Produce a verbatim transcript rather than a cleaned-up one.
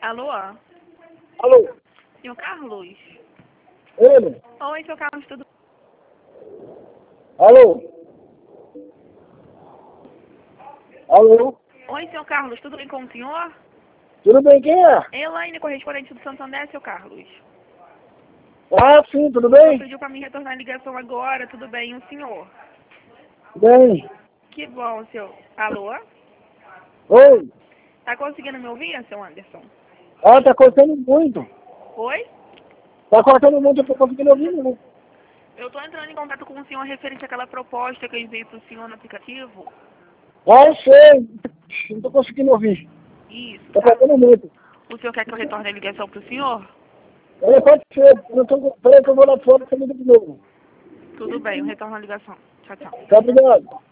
Alô? Alô? Senhor Carlos? Ele? Oi, senhor Carlos, tudo Alô? Alô? Oi, senhor Carlos, tudo bem com o senhor? Tudo bem, quem é? Elaine, correspondente do Santander, seu Carlos. Ah, sim, tudo Você bem? pediu para mim retornar a ligação agora, tudo bem, e o senhor? Bem. Que bom, seu... Alô? Oi? Tá conseguindo me ouvir, seu Anderson? Ah, tá cortando muito. Oi? Tá cortando muito, eu tô conseguindo ouvir, não. Eu tô entrando em contato com o senhor referente àquela proposta que eu enviei pro senhor no aplicativo. Ah, eu sei. Não tô conseguindo ouvir. Isso, Tá tá? cortando muito. O senhor quer que eu retorne a ligação pro senhor? É, pode ser. Eu tô... Peraí que eu vou lá fora e você liga de novo. Tudo bem, eu retorno a ligação. Tchau, tchau. Tá, obrigado.